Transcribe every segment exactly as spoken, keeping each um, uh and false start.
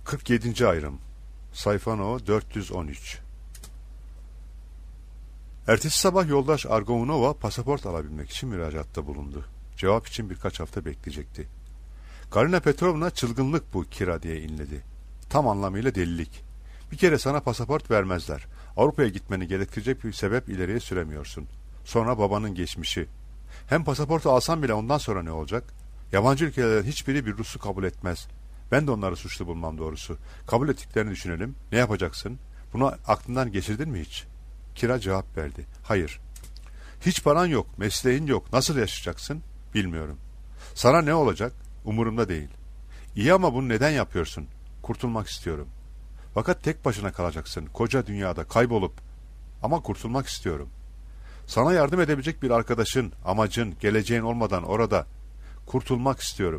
kırk yedinci ayrım. Sayfa no dört yüz on üç. Ertesi sabah yoldaş Argounova pasaport alabilmek için müracaatta bulundu. Cevap için birkaç hafta bekleyecekti. Galina Petrovna çılgınlık bu Kira diye inledi. Tam anlamıyla delilik. Bir kere sana pasaport vermezler. Avrupa'ya gitmeni gerektirecek bir sebep ileriye süremiyorsun. Sonra babanın geçmişi. Hem pasaportu alsan bile ondan sonra ne olacak? Yabancı ülkelerden hiçbiri bir Rus'u kabul etmez. Ben de onları suçlu bulmam doğrusu. Kabul ettiklerini düşünelim. Ne yapacaksın? Bunu aklından geçirdin mi hiç? Kira cevap verdi. Hayır. Hiç paran yok, mesleğin yok. Nasıl yaşayacaksın? Bilmiyorum. Sana ne olacak? Umurumda değil. İyi ama bunu neden yapıyorsun? Kurtulmak istiyorum. Fakat tek başına kalacaksın. Koca dünyada kaybolup. Ama kurtulmak istiyorum. Sana yardım edebilecek bir arkadaşın, amacın, geleceğin olmadan orada. Kurtulmak istiyorum.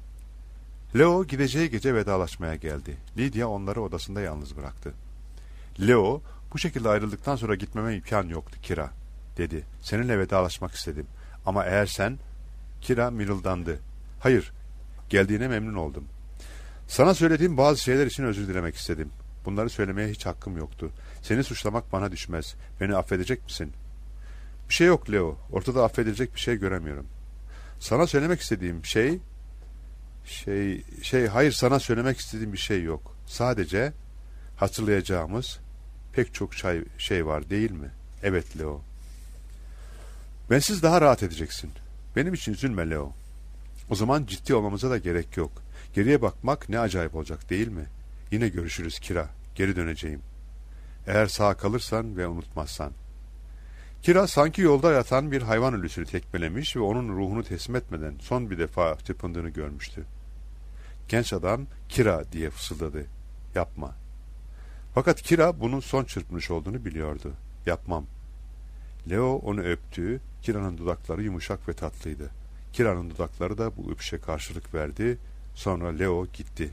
Leo gideceği gece vedalaşmaya geldi. Lydia onları odasında yalnız bıraktı. Leo, bu şekilde ayrıldıktan sonra gitmeme imkan yoktu Kira, dedi. Seninle vedalaşmak istedim. Ama eğer sen... Kira mırıldandı. Hayır, geldiğine memnun oldum. Sana söylediğim bazı şeyler için özür dilemek istedim. Bunları söylemeye hiç hakkım yoktu. Seni suçlamak bana düşmez. Beni affedecek misin? Bir şey yok Leo. Ortada affedilecek bir şey göremiyorum. Sana söylemek istediğim şey... Şey... Şey... Hayır, sana söylemek istediğim bir şey yok. Sadece hatırlayacağımız pek çok şey, şey var değil mi? Evet Leo. Bensiz daha rahat edeceksin. Benim için üzülme Leo. O zaman ciddi olmamıza da gerek yok. Geriye bakmak ne acayip olacak değil mi? Yine görüşürüz Kira. Geri döneceğim. Eğer sağ kalırsan ve unutmazsan. Kira sanki yolda yatan bir hayvan ölüsünü tekmelemiş ve onun ruhunu teslim etmeden son bir defa çırpındığını görmüştü. Genç adam Kira diye fısıldadı. Yapma. Fakat Kira bunun son çırpınış olduğunu biliyordu. Yapmam. Leo onu öptü. Kira'nın dudakları yumuşak ve tatlıydı. Kira'nın dudakları da bu öpüşe karşılık verdi. Sonra Leo gitti.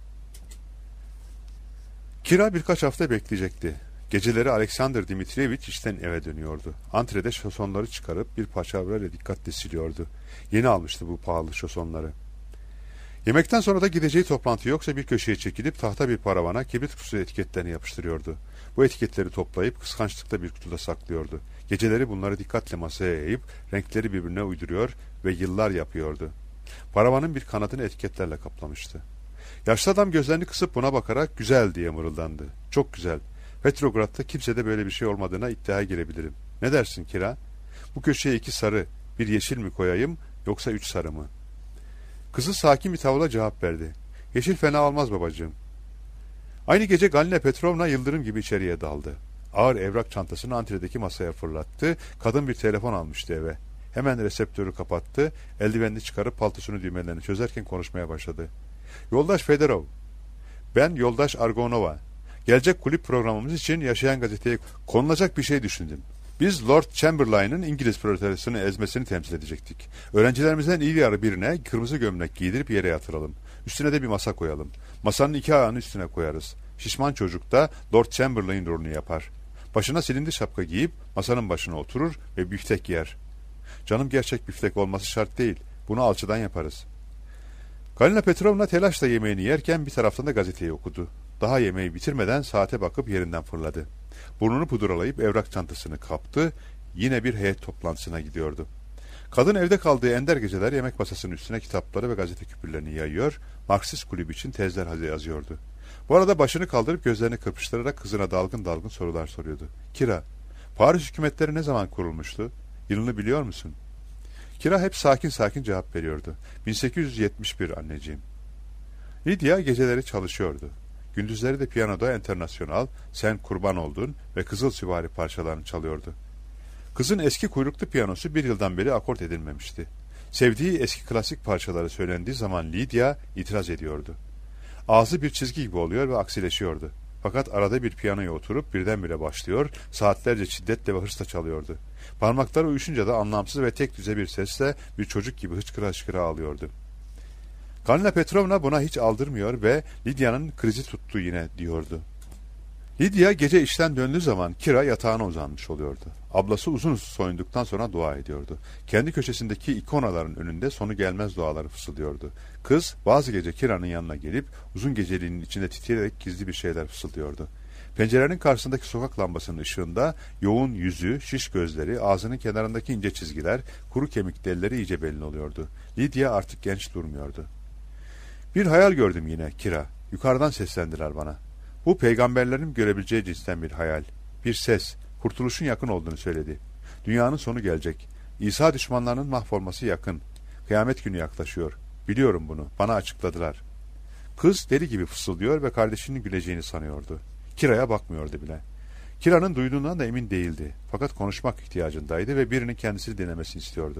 Kira birkaç hafta bekleyecekti. Geceleri Alexander Dmitrievich işten eve dönüyordu. Antrede şosonları çıkarıp bir paçavrayla dikkatle siliyordu. Yeni almıştı bu pahalı şosonları. Yemekten sonra da gideceği toplantı yoksa bir köşeye çekilip tahta bir paravana kibrit kutusu etiketlerini yapıştırıyordu. Bu etiketleri toplayıp kıskançlıkla bir kutuda saklıyordu. Geceleri bunları dikkatle masaya yayıp renkleri birbirine uyduruyor ve yıllar yapıyordu. Paravanın bir kanadını etiketlerle kaplamıştı. Yaşlı adam gözlerini kısıp buna bakarak güzel diye mırıldandı. Çok güzel. Petrograd'da kimsede böyle bir şey olmadığına iddiaya girebilirim. Ne dersin Kira? Bu köşeye iki sarı, bir yeşil mi koyayım yoksa üç sarı mı? Kızı sakin bir tavırla cevap verdi. Yeşil fena olmaz babacığım. Aynı gece Galina Petrovna yıldırım gibi içeriye daldı. Ağır evrak çantasını antredeki masaya fırlattı. Kadın bir telefon almıştı eve. Hemen reseptörü kapattı. Eldivenini çıkarıp paltosunu düğmelerini çözerken konuşmaya başladı. Yoldaş Fedorov. Ben yoldaş Argonova. Gelecek kulüp programımız için Yaşayan Gazete'ye konulacak bir şey düşündüm. Biz Lord Chamberlain'ın İngiliz proletarısını ezmesini temsil edecektik. Öğrencilerimizden iyi yarı birine kırmızı gömlek giydirip yere yatıralım. Üstüne de bir masa koyalım. Masanın iki ayağını üstüne koyarız. Şişman çocuk da Lord Chamberlain rolünü yapar. Başına silindir şapka giyip masanın başına oturur ve biftek yer. Canım, gerçek biftek olması şart değil. Bunu alçıdan yaparız. Galina Petrovna telaşla yemeğini yerken bir taraftan da gazeteyi okudu. Daha yemeği bitirmeden saate bakıp yerinden fırladı. Burnunu pudralayıp evrak çantasını kaptı. Yine bir heyet toplantısına gidiyordu. Kadın evde kaldığı ender geceler yemek masasının üstüne kitapları ve gazete küpürlerini yayıyor, Marksist kulübü için tezler yazıyordu. Bu arada başını kaldırıp gözlerini kırpıştırarak kızına dalgın dalgın sorular soruyordu. Kira, Paris hükümetleri ne zaman kurulmuştu? Yılını biliyor musun? Kira hep sakin sakin cevap veriyordu. bin sekiz yüz yetmiş bir anneciğim. Lydia geceleri çalışıyordu. Gündüzleri de piyanoda Enternasyonal, Sen Kurban Oldun ve Kızıl Süvari parçalarını çalıyordu. Kızın eski kuyruklu piyanosu bir yıldan beri akort edilmemişti. Sevdiği eski klasik parçaları söylendiği zaman Lydia itiraz ediyordu. Ağzı bir çizgi gibi oluyor ve aksileşiyordu. Fakat arada bir piyanoya oturup birdenbire başlıyor, saatlerce şiddetle ve hırsla çalıyordu. Parmakları uyuşunca da anlamsız ve tek düze bir sesle bir çocuk gibi hıçkıra hıçkıra ağlıyordu. Galina Petrovna buna hiç aldırmıyor ve Lydia'nın krizi tuttu yine diyordu. Lidya gece işten döndüğü zaman Kira yatağına uzanmış oluyordu. Ablası uzun soyunduktan sonra dua ediyordu. Kendi köşesindeki ikonaların önünde sonu gelmez duaları fısıldıyordu. Kız bazı gece Kira'nın yanına gelip uzun geceliğinin içinde titreyerek gizli bir şeyler fısıldıyordu. Pencerenin karşısındaki sokak lambasının ışığında yoğun yüzü, şiş gözleri, ağzının kenarındaki ince çizgiler, kuru kemik delileri iyice belli oluyordu. Lidya artık genç durmuyordu. Bir hayal gördüm yine Kira. Yukarıdan seslendiler bana. Bu peygamberlerin görebileceği cinsten bir hayal. Bir ses, kurtuluşun yakın olduğunu söyledi. Dünyanın sonu gelecek. İsa düşmanlarının mahvolması yakın. Kıyamet günü yaklaşıyor. Biliyorum bunu. Bana açıkladılar. Kız deli gibi fısıldıyor ve kardeşinin güleceğini sanıyordu. Kira'ya bakmıyordu bile. Kira'nın duyduğundan da emin değildi. Fakat konuşmak ihtiyacındaydı ve birinin kendisini dinlemesini istiyordu.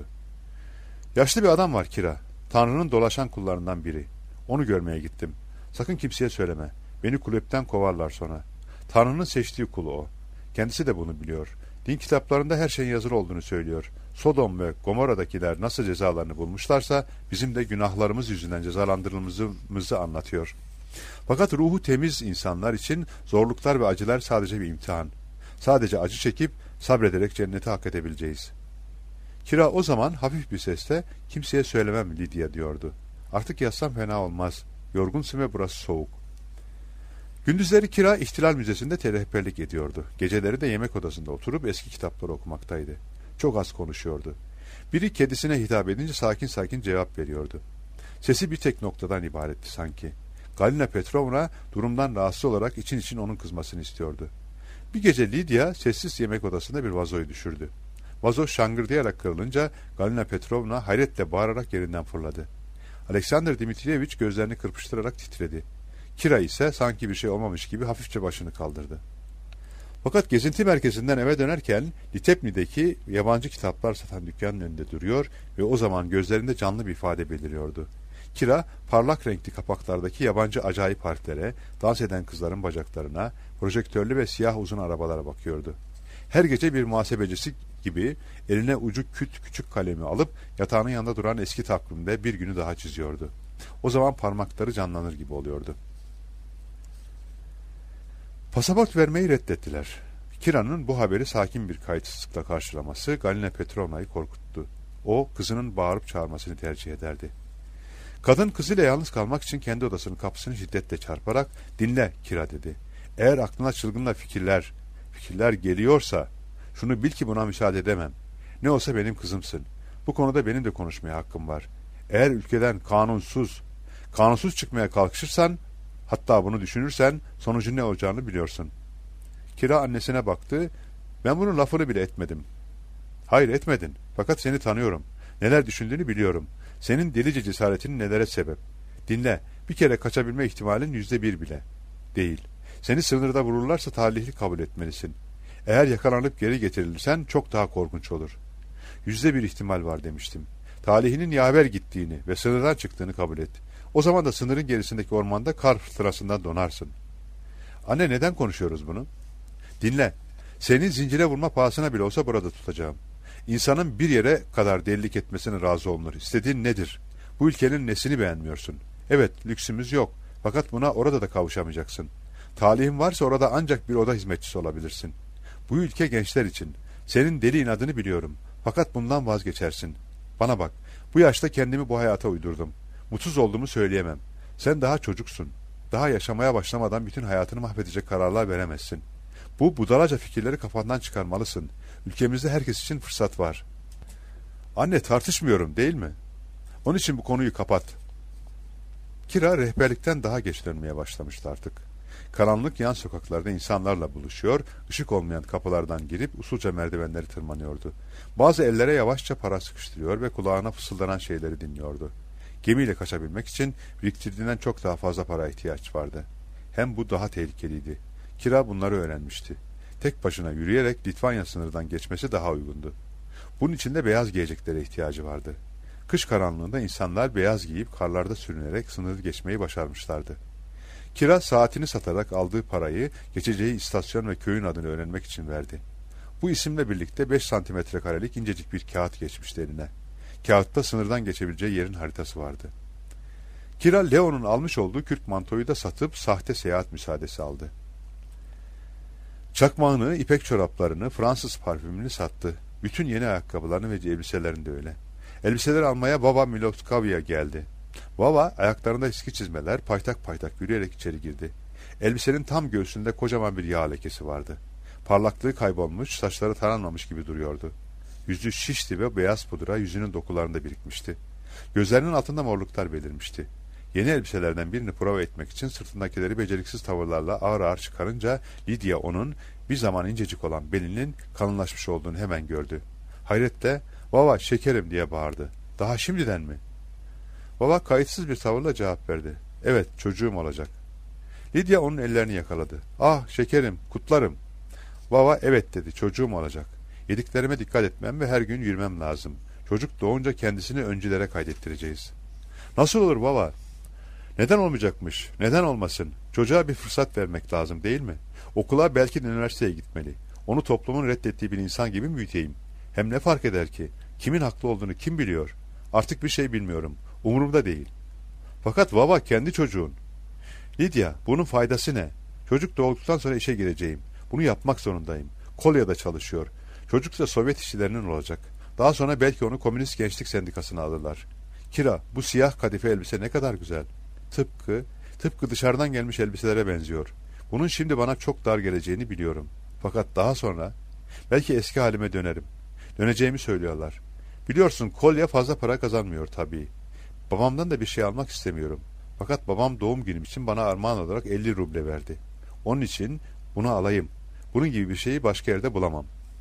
Yaşlı bir adam var Kira. Tanrı'nın dolaşan kullarından biri. Onu görmeye gittim. Sakın kimseye söyleme. Beni kulüpten kovarlar sonra. Tanrı'nın seçtiği kulu o. Kendisi de bunu biliyor. Din kitaplarında her şeyin yazılı olduğunu söylüyor. Sodom ve Gomorra'dakiler nasıl cezalarını bulmuşlarsa bizim de günahlarımız yüzünden cezalandırılmamızı anlatıyor. Fakat ruhu temiz insanlar için zorluklar ve acılar sadece bir imtihan. Sadece acı çekip sabrederek cenneti hak edebileceğiz. Kira o zaman hafif bir sesle kimseye söylemem Lidya diyordu. Artık yazsam fena olmaz. Yorgunsun ve burası soğuk. Gündüzleri Kira İhtilal Müzesi'nde terehberlik ediyordu. Geceleri de yemek odasında oturup eski kitapları okumaktaydı. Çok az konuşuyordu. Biri kedisine hitap edince sakin sakin cevap veriyordu. Sesi bir tek noktadan ibaretti sanki. Galina Petrovna durumdan rahatsız olarak için için onun kızmasını istiyordu. Bir gece Lidya sessiz yemek odasında bir vazoyu düşürdü. Vazo şangırdayarak kırılınca Galina Petrovna hayretle bağırarak yerinden fırladı. Alexander Dmitrievich gözlerini kırpıştırarak titredi. Kira ise sanki bir şey olmamış gibi hafifçe başını kaldırdı. Fakat gezinti merkezinden eve dönerken Litepni'deki yabancı kitaplar satan dükkanın önünde duruyor ve o zaman gözlerinde canlı bir ifade beliriyordu. Kira parlak renkli kapaklardaki yabancı acayip harflere, dans eden kızların bacaklarına, projektörlü ve siyah uzun arabalara bakıyordu. Her gece bir muhasebecisi gibi eline ucu küt küçük kalemi alıp yatağının yanında duran eski takvimde bir günü daha çiziyordu. O zaman parmakları canlanır gibi oluyordu. Pasaport vermeyi reddettiler. Kira'nın bu haberi sakin bir kayıtsızlıkla karşılaması Galina Petrovna'yı korkuttu. O, kızının bağırıp çağırmasını tercih ederdi. Kadın kızıyla yalnız kalmak için kendi odasının kapısını şiddetle çarparak "Dinle Kira" dedi. "Eğer aklına çılgınla fikirler, fikirler geliyorsa şunu bil ki buna müsaade edemem. Ne olsa benim kızımsın. Bu konuda benim de konuşmaya hakkım var. Eğer ülkeden kanunsuz, kanunsuz çıkmaya kalkışırsan, hatta bunu düşünürsen sonucun ne olacağını biliyorsun." Kira annesine baktı. "Ben bunun lafını bile etmedim." "Hayır etmedin. Fakat seni tanıyorum. Neler düşündüğünü biliyorum. Senin delice cesaretinin nelere sebep. Dinle, bir kere kaçabilme ihtimalin yüzde bir bile değil. Seni sınırda vururlarsa talihli kabul etmelisin. Eğer yakalanıp geri getirilirsen çok daha korkunç olur. Yüzde bir ihtimal var demiştim. Talihinin yaver gittiğini ve sınırdan çıktığını kabul et. O zaman da sınırın gerisindeki ormanda kar fırtınasından donarsın." "Anne, neden konuşuyoruz bunu?" "Dinle, seni zincire vurma pahasına bile olsa burada tutacağım. İnsanın bir yere kadar delilik etmesine razı olunur. İstediğin nedir? Bu ülkenin nesini beğenmiyorsun? Evet, lüksümüz yok. Fakat buna orada da kavuşamayacaksın. Talihin varsa orada ancak bir oda hizmetçisi olabilirsin. Bu ülke gençler için. Senin deli inadını biliyorum. Fakat bundan vazgeçersin. Bana bak, bu yaşta kendimi bu hayata uydurdum. Mutsuz olduğumu söyleyemem. Sen daha çocuksun. Daha yaşamaya başlamadan bütün hayatını mahvedecek kararlar veremezsin. Bu budalaca fikirleri kafandan çıkarmalısın. Ülkemizde herkes için fırsat var." "Anne, tartışmıyorum değil mi? Onun için bu konuyu kapat." Kira rehberlikten daha geç dönmeye başlamıştı artık. Karanlık yan sokaklarda insanlarla buluşuyor, ışık olmayan kapılardan girip usulca merdivenleri tırmanıyordu. Bazı ellere yavaşça para sıkıştırıyor ve kulağına fısıldanan şeyleri dinliyordu. Gemiyle kaçabilmek için biriktirdiğinden çok daha fazla para ihtiyaç vardı. Hem bu daha tehlikeliydi. Kira bunları öğrenmişti. Tek başına yürüyerek Litvanya sınırından geçmesi daha uygundu. Bunun için de beyaz giyeceklere ihtiyacı vardı. Kış karanlığında insanlar beyaz giyip karlarda sürünerek sınırı geçmeyi başarmışlardı. Kira saatini satarak aldığı parayı geçeceği istasyon ve köyün adını öğrenmek için verdi. Bu isimle birlikte beş santimetre karelik incecik bir kağıt geçmişti eline. Kağıtta sınırdan geçebileceği yerin haritası vardı. Kira Leo'nun almış olduğu kürk mantoyu da satıp sahte seyahat müsaadesi aldı. Çakmağını, ipek çoraplarını, Fransız parfümünü sattı. Bütün yeni ayakkabılarını ve elbiselerini de öyle. Elbiseleri almaya baba Miloslav'a geldi. Baba ayaklarında eski çizmeler paytak paytak yürüyerek içeri girdi. Elbisenin tam göğsünde kocaman bir yağ lekesi vardı. Parlaklığı kaybolmuş, saçları taranmamış gibi duruyordu. Yüzü şişti ve beyaz pudra yüzünün dokularında birikmişti. Gözlerinin altında morluklar belirmişti. Yeni elbiselerden birini prova etmek için sırtındakileri beceriksiz tavırlarla ağır ağır çıkarınca Lydia onun bir zaman incecik olan belinin kalınlaşmış olduğunu hemen gördü. Hayretle "Baba, şekerim!" diye bağırdı. "Daha şimdiden mi?" Baba kayıtsız bir tavırla cevap verdi. "Evet, çocuğum olacak." Lydia onun ellerini yakaladı. "Ah şekerim, kutlarım." Baba "Evet" dedi, "çocuğum olacak. Yediklerime dikkat etmem ve her gün yürümem lazım. Çocuk doğunca kendisini öncülere kaydettireceğiz." "Nasıl olur baba?" "Neden olmayacakmış? Neden olmasın? Çocuğa bir fırsat vermek lazım değil mi? Okula, belki de üniversiteye gitmeli. Onu toplumun reddettiği bir insan gibi mi büyüteyim? Hem ne fark eder ki? Kimin haklı olduğunu kim biliyor? Artık bir şey bilmiyorum. Umurumda değil." "Fakat baba, kendi çocuğun." "Lydia, bunun faydası ne? Çocuk doğduktan sonra işe gireceğim. Bunu yapmak zorundayım. Kolya'da çalışıyor. Çocuk da Sovyet işçilerinin olacak. Daha sonra belki onu Komünist Gençlik Sendikası'na alırlar. Kira, bu siyah kadife elbise ne kadar güzel. Tıpkı, tıpkı dışarıdan gelmiş elbiselere benziyor. Bunun şimdi bana çok dar geleceğini biliyorum. Fakat daha sonra belki eski halime dönerim. Döneceğimi söylüyorlar. Biliyorsun, Kolya fazla para kazanmıyor tabii. Babamdan da bir şey almak istemiyorum. Fakat babam doğum günüm için bana armağan olarak elli ruble verdi. Onun için bunu alayım. Bunun gibi bir şeyi başka yerde bulamam."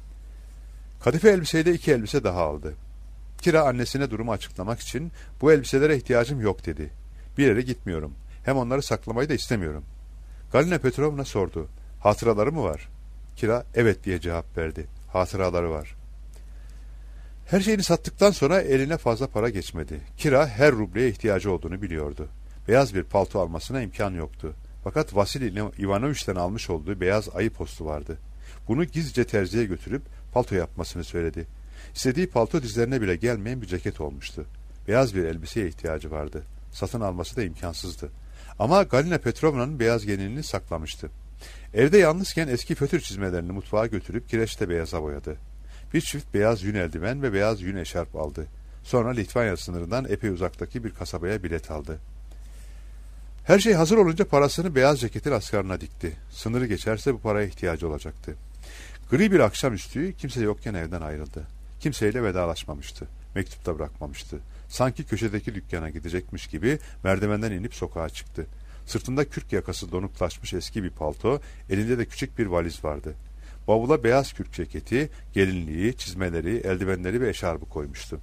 Kadife elbiseyle iki elbise daha aldı. Kira annesine durumu açıklamak için "Bu elbiselere ihtiyacım yok" dedi. "Bir yere gitmiyorum. Hem onları saklamayı da istemiyorum." Galina Petrovna sordu. "Hatıraları mı var?" Kira "Evet" diye cevap verdi. "Hatıraları var." Her şeyini sattıktan sonra eline fazla para geçmedi. Kira her rubleye ihtiyacı olduğunu biliyordu. Beyaz bir palto almasına imkan yoktu. Fakat Vasili Ivanoviç'ten almış olduğu beyaz ayı postu vardı. Bunu gizlice terziye götürüp palto yapmasını söyledi. İstediği palto dizlerine bile gelmeyen bir ceket olmuştu. Beyaz bir elbiseye ihtiyacı vardı. Satın alması da imkansızdı. Ama Galina Petrovna'nın beyaz gelinliğini saklamıştı. Evde yalnızken eski fötür çizmelerini mutfağa götürüp kireçte beyaza boyadı. Bir çift beyaz yün eldiven ve beyaz yün eşarp aldı. Sonra Litvanya sınırından epey uzaktaki bir kasabaya bilet aldı. Her şey hazır olunca parasını beyaz ceketin askarına dikti. Sınırı geçerse bu paraya ihtiyacı olacaktı. Gri bir akşamüstü kimse yokken evden ayrıldı. Kimseyle vedalaşmamıştı. Mektup da bırakmamıştı. Sanki köşedeki dükkana gidecekmiş gibi merdivenden inip sokağa çıktı. Sırtında kürk yakası donuklaşmış eski bir palto, elinde de küçük bir valiz vardı. Bavula beyaz kürk ceketi, gelinliği, çizmeleri, eldivenleri ve eşarbı koymuştu.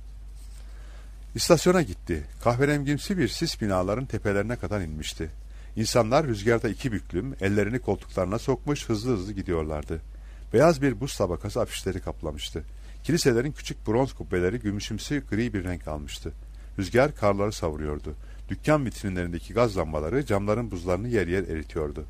İstasyona gitti. Kahverengimsi bir sis binaların tepelerine kadar inmişti. İnsanlar rüzgarda iki büklüm, ellerini koltuklarına sokmuş hızlı hızlı gidiyorlardı. Beyaz bir buz tabakası afişleri kaplamıştı. Kiliselerin küçük bronz kubbeleri gümüşümsü gri bir renk almıştı. Rüzgar karları savuruyordu. Dükkan vitrinlerindeki gaz lambaları camların buzlarını yer yer eritiyordu.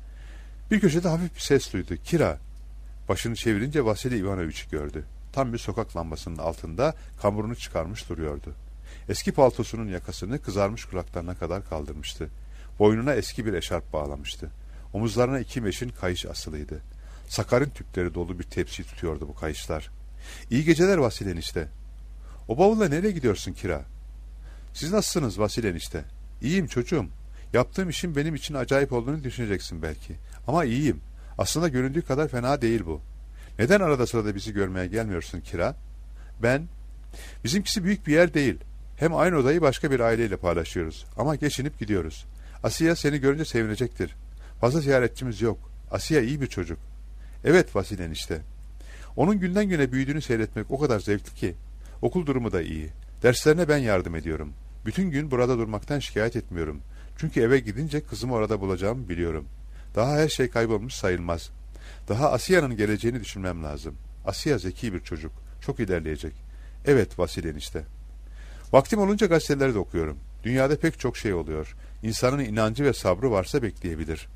Bir köşede hafif bir ses duydu. "Kira!" Başını çevirince Vasili Ivanoviç'i gördü. Tam bir sokak lambasının altında kamburunu çıkarmış duruyordu. Eski paltosunun yakasını kızarmış kulaklarına kadar kaldırmıştı. Boynuna eski bir eşarp bağlamıştı. Omuzlarına iki meşin kayış asılıydı. Sakarin tüpleri dolu bir tepsi tutuyordu bu kayışlar. "İyi geceler Vasil enişte." "O bavulla nereye gidiyorsun Kira?" "Siz nasılsınız Vasil enişte?" "İyiyim çocuğum. Yaptığım işin benim için acayip olduğunu düşüneceksin belki. Ama iyiyim. Aslında göründüğü kadar fena değil bu. Neden arada sırada bizi görmeye gelmiyorsun Kira?" "Ben... Bizimkisi büyük bir yer değil. Hem aynı odayı başka bir aileyle paylaşıyoruz. Ama geçinip gidiyoruz. Asiye seni görünce sevinecektir. Fazla ziyaretçimiz yok. Asiye iyi bir çocuk." "Evet Vasil enişte. Onun günden güne büyüdüğünü seyretmek o kadar zevkli ki. Okul durumu da iyi. Derslerine ben yardım ediyorum. Bütün gün burada durmaktan şikayet etmiyorum. Çünkü eve gidince kızımı orada bulacağımı biliyorum. Daha her şey kaybolmuş sayılmaz. Daha Asiya'nın geleceğini düşünmem lazım. Asiya zeki bir çocuk. Çok ilerleyecek. Evet Vasil enişte. Vaktim olunca gazeteleri de okuyorum. Dünyada pek çok şey oluyor. İnsanın inancı ve sabrı varsa bekleyebilir."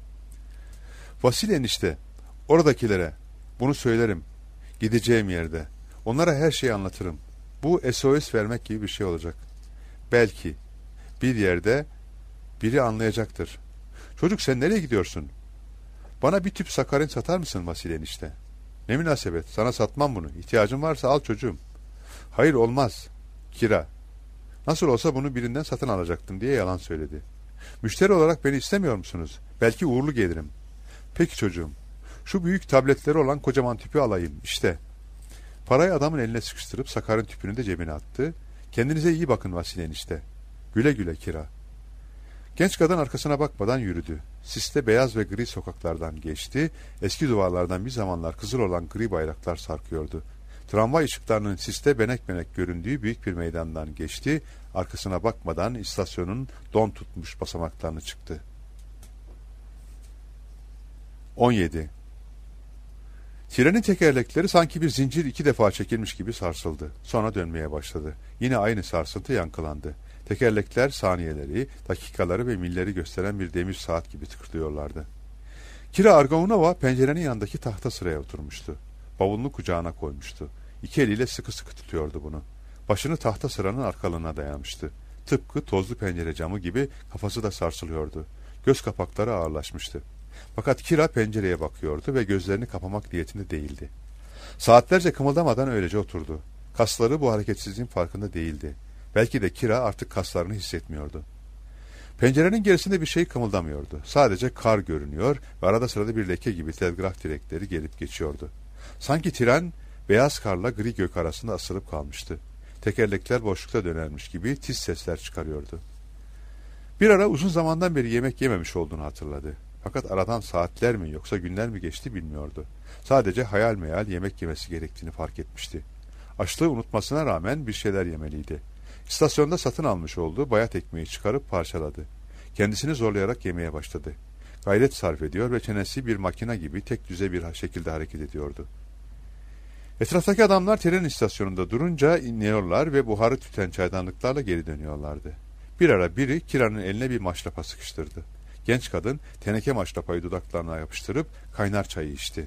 "Vasil enişte, oradakilere bunu söylerim. Gideceğim yerde. Onlara her şeyi anlatırım. Bu S O S vermek gibi bir şey olacak. Belki bir yerde biri anlayacaktır." "Çocuk sen nereye gidiyorsun?" Bana bir tüp sakarin satar mısın Vasil enişte? Ne münasebet, sana satmam bunu. İhtiyacın varsa al çocuğum. Hayır olmaz. Kira. Nasıl olsa bunu birinden satın alacaktım diye yalan söyledi. Müşteri olarak beni istemiyor musunuz? Belki uğurlu gelirim. Peki çocuğum. Şu büyük tabletleri olan kocaman tüpü alayım. İşte. Parayı adamın eline sıkıştırıp sakarin tüpünü de cebine attı. Kendinize iyi bakın Vasil enişte. Güle güle Kira. Genç kadın arkasına bakmadan yürüdü. Siste beyaz ve gri sokaklardan geçti. Eski duvarlardan bir zamanlar kızıl olan gri bayraklar sarkıyordu. Tramvay ışıklarının siste benek benek göründüğü büyük bir meydandan geçti. Arkasına bakmadan istasyonun don tutmuş basamaklarını çıktı. on yedi. Trenin tekerlekleri sanki bir zincir iki defa çekilmiş gibi sarsıldı. Sonra dönmeye başladı. Yine aynı sarsıntı yankılandı. Tekerlekler saniyeleri, dakikaları ve milleri gösteren bir demir saat gibi tıkırdıyorlardı. Kira Argaunova pencerenin yanındaki tahta sıraya oturmuştu. Bavulunu kucağına koymuştu. İki eliyle sıkı sıkı tutuyordu bunu. Başını tahta sıranın arkalığına dayamıştı. Tıpkı tozlu pencere camı gibi kafası da sarsılıyordu. Göz kapakları ağırlaşmıştı. Fakat Kira pencereye bakıyordu ve gözlerini kapamak niyetinde değildi. Saatlerce kımıldamadan öylece oturdu. Kasları bu hareketsizliğin farkında değildi. Belki de Kira artık kaslarını hissetmiyordu. Pencerenin gerisinde bir şey kımıldamıyordu. Sadece kar görünüyor ve arada sırada bir leke gibi telgraf direkleri gelip geçiyordu. Sanki tren beyaz karla gri gök arasında asılıp kalmıştı. Tekerlekler boşlukta dönermiş gibi tiz sesler çıkarıyordu. Bir ara uzun zamandan beri yemek yememiş olduğunu hatırladı. Fakat aradan saatler mi yoksa günler mi geçti bilmiyordu. Sadece hayal meyal yemek yemesi gerektiğini fark etmişti. Açlığı unutmasına rağmen bir şeyler yemeliydi. İstasyonda satın almış olduğu bayat ekmeği çıkarıp parçaladı. Kendisini zorlayarak yemeye başladı. Gayret sarf ediyor ve çenesi bir makine gibi tek düze bir şekilde hareket ediyordu. Etraftaki adamlar tren istasyonunda durunca iniyorlar ve buharı tüten çaydanlıklarla geri dönüyorlardı. Bir ara biri Kira'nın eline bir maşrapa sıkıştırdı. Genç kadın teneke maşrapayı dudaklarına yapıştırıp kaynar çayı içti.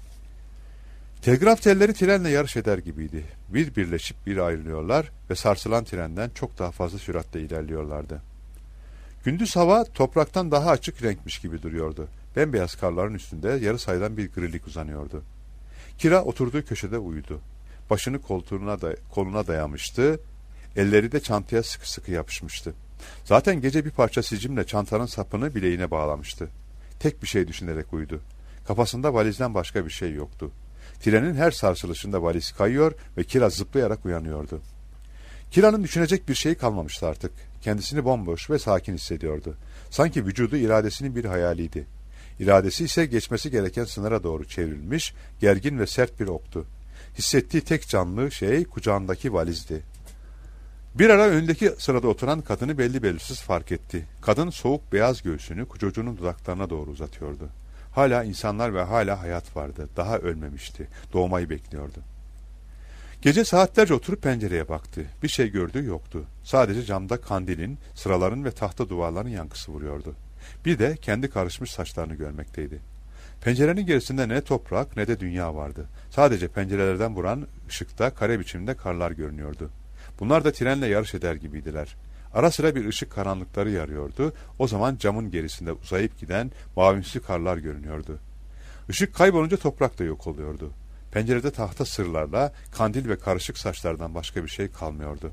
Telgraf telleri trenle yarış eder gibiydi. Bir birleşip bir ayrılıyorlar ve sarsılan trenden çok daha fazla süratle ilerliyorlardı. Gündüz hava topraktan daha açık renkmiş gibi duruyordu. Bembeyaz karların üstünde yarı sayılan bir grilik uzanıyordu. Kira oturduğu köşede uyudu. Başını koltuğuna da, koluna dayamıştı. Elleri de çantaya sıkı sıkı yapışmıştı. Zaten gece bir parça sicimle çantanın sapını bileğine bağlamıştı. Tek bir şey düşünerek uyudu. Kafasında valizden başka bir şey yoktu. Trenin her sarsılışında valiz kayıyor ve Kira zıplayarak uyanıyordu. Kira'nın düşünecek bir şey kalmamıştı artık. Kendisini bomboş ve sakin hissediyordu. Sanki vücudu iradesinin bir hayaliydi. İradesi ise geçmesi gereken sınıra doğru çevrilmiş, gergin ve sert bir oktu. Hissettiği tek canlı şey kucağındaki valizdi. Bir ara önündeki sırada oturan kadını belli belirsiz fark etti. Kadın soğuk beyaz göğsünü çocuğunun dudaklarına doğru uzatıyordu. Hala insanlar ve hala hayat vardı. Daha ölmemişti. Doğmayı bekliyordu. Gece saatlerce oturup pencereye baktı. Bir şey gördüğü yoktu. Sadece camda kandilin, sıraların ve tahta duvarların yankısı vuruyordu. Bir de kendi karışmış saçlarını görmekteydi. Pencerenin gerisinde ne toprak ne de dünya vardı. Sadece pencerelerden vuran ışıkta kare biçimde karlar görünüyordu. Bunlar da trenle yarış eder gibiydiler. Ara sıra bir ışık karanlıkları yarıyordu. O zaman camın gerisinde uzayıp giden mavimsi karlar görünüyordu. Işık kaybolunca toprak da yok oluyordu. Pencerede tahta sırlarla, kandil ve karışık saçlardan başka bir şey kalmıyordu.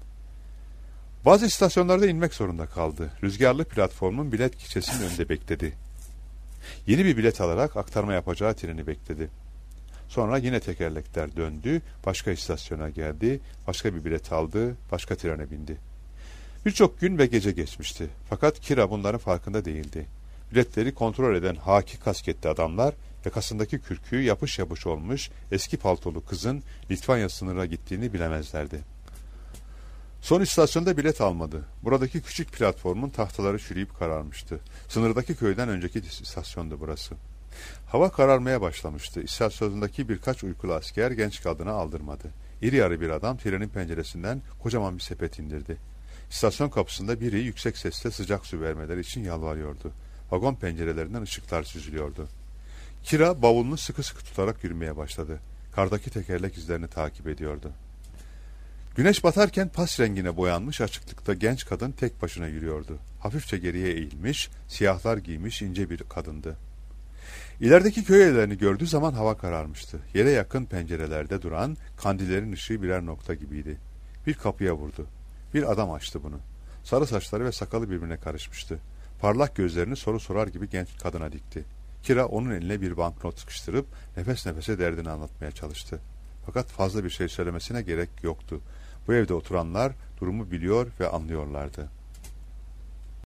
Bazı istasyonlarda inmek zorunda kaldı. Rüzgarlı platformun bilet kiçesinin önünde bekledi. Yeni bir bilet alarak aktarma yapacağı treni bekledi. Sonra yine tekerlekler döndü, başka istasyona geldi, başka bir bilet aldı, başka trene bindi. Birçok gün ve gece geçmişti. Fakat Kira bunların farkında değildi. Biletleri kontrol eden haki kasketli adamlar, yakasındaki kürkü yapış yapış olmuş eski paltolu kızın Litvanya sınırına gittiğini bilemezlerdi. Son istasyonda bilet almadı. Buradaki küçük platformun tahtaları çürüyüp kararmıştı. Sınırdaki köyden önceki istasyondu burası. Hava kararmaya başlamıştı. İstasyondaki birkaç uykulu asker genç kadına aldırmadı. İri yarı bir adam trenin penceresinden kocaman bir sepet indirdi. İstasyon kapısında biri yüksek sesle sıcak su vermeleri için yalvarıyordu. Vagon pencerelerinden ışıklar süzülüyordu. Kira bavulunu sıkı sıkı tutarak yürümeye başladı. Kardaki tekerlek izlerini takip ediyordu. Güneş batarken pas rengine boyanmış açıklıkta genç kadın tek başına yürüyordu. Hafifçe geriye eğilmiş, siyahlar giymiş ince bir kadındı. İlerideki köy evlerini gördüğü zaman hava kararmıştı. Yere yakın pencerelerde duran kandillerin ışığı birer nokta gibiydi. Bir kapıya vurdu. Bir adam açtı bunu. Sarı saçları ve sakalı birbirine karışmıştı. Parlak gözlerini soru sorar gibi genç kadına dikti. Kira onun eline bir banknot sıkıştırıp nefes nefese derdini anlatmaya çalıştı. Fakat fazla bir şey söylemesine gerek yoktu. Bu evde oturanlar durumu biliyor ve anlıyorlardı.